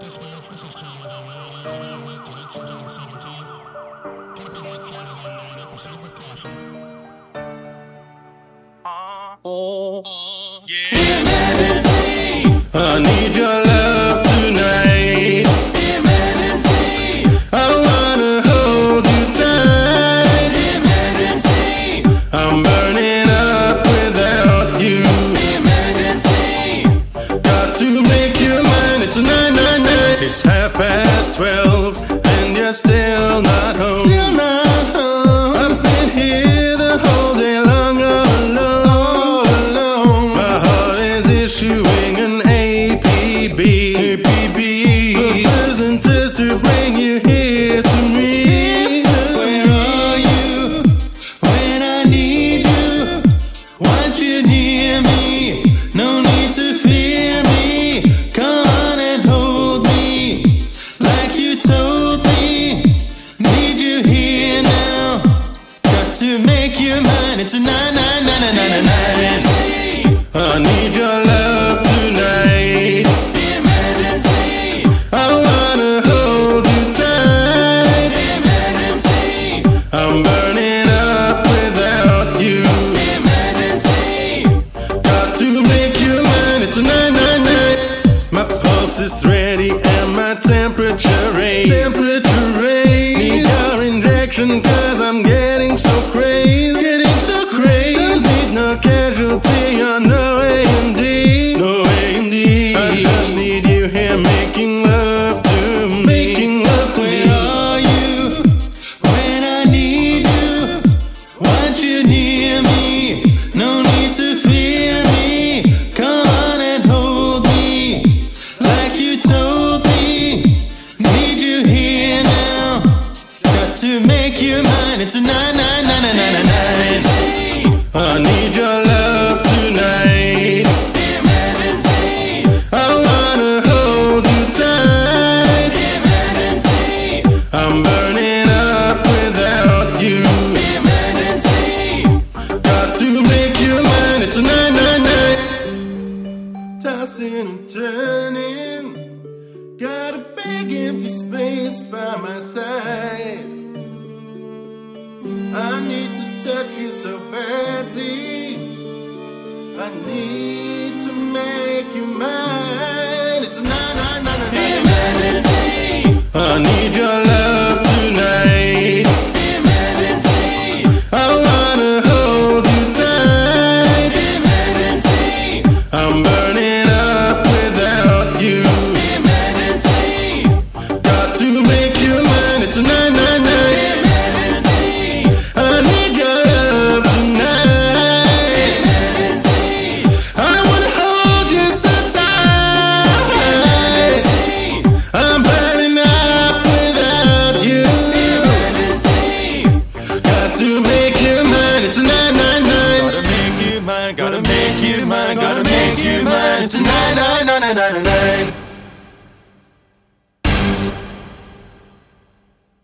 This is John with Radio, and I went to 2017. Copyright Channel 19, proceed with caution. Emergency. I need your love tonight. Emergency. I wanna hold you tight. Emergency. I'm burning up without you. Emergency. Got to make you mine. It's a 999. It's 12:30 and you're still not home. I've been here the whole day long, all alone. My heart is issuing an APB. Present to bring you here to me. Where are you when I need you? Want you near me? No need to fear me. Come on and hold me like you told me. Need you here now. Got to make you mine. It's a 99999. I need your love tonight. Emergency. I wanna hold you tight. Emergency. I'm burning up without you. Emergency. Got to make you mine. It's a 999. My pulse is ready and my temperature raised. Need your injection 'cause I'm getting so crazy. Don't need no casualty or no A&D. I just need you here making love to me. Where are you when I need you? Want you near me? No need to fear me. Come on and hold me like you told me. Need you here now. Got to make you mine. It's a 99999. I need your love tonight. Emergency. I wanna hold you tight. Emergency. I'm burning up without you. Emergency. Got to make you mine. It's a 999. Tossing and turning. Got a big empty space by my side. I need to touch you so badly. I need to make you mine. It's a 999. Emergency. I need your love tonight. Emergency. I wanna hold you tight. Emergency. I'm burning up without you. Emergency. Got to make you mine. It's a 999. Emergency. I need your love tonight. Emergency. I wanna hold you so tight. Emergency. I'm burning up without you. Emergency. Got to make you mine. It's a 999. Gotta make you mine, gotta make you mine, gotta make you mine. It's a 99999.